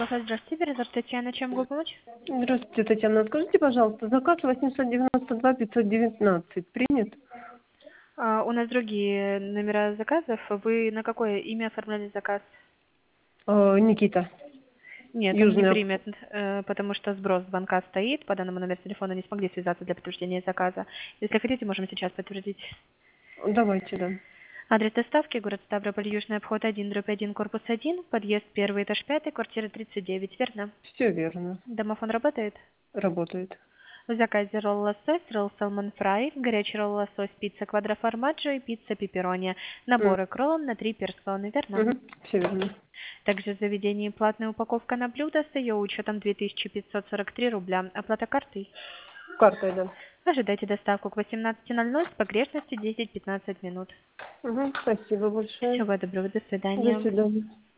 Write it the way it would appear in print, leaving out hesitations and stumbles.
Алло, здравствуйте, передача Татьяна, чем могу помочь? Здравствуйте, Татьяна. Скажите, пожалуйста, заказ 892-519 принят? У нас другие номера заказов. Вы на какое имя оформляли заказ? Никита, Нет, он не Южный. примет, потому что сброс звонка стоит. По данному номеру телефона не смогли связаться для подтверждения заказа. Если хотите, можем сейчас подтвердить. Давайте, да. Адрес доставки: город Ставрополь, Южный обход 1/1, корпус 1, подъезд 1, этаж 5, квартира 39, верно? Все верно. Домофон работает? Работает. В заказе ролл лосось, ролл салмон фрай, горячий ролл лосось, пицца квадроформаджо и пицца пепперони. Наборы к роллам на 3 персоны, верно? Все верно. Также в заведении платная упаковка на блюдо с ее учетом 2543 рубля. Оплата картой. Картой, да. Ожидайте доставку к 18:00 с погрешностью 10-15 минут. Спасибо большое. Всего доброго, до До свидания. свидания.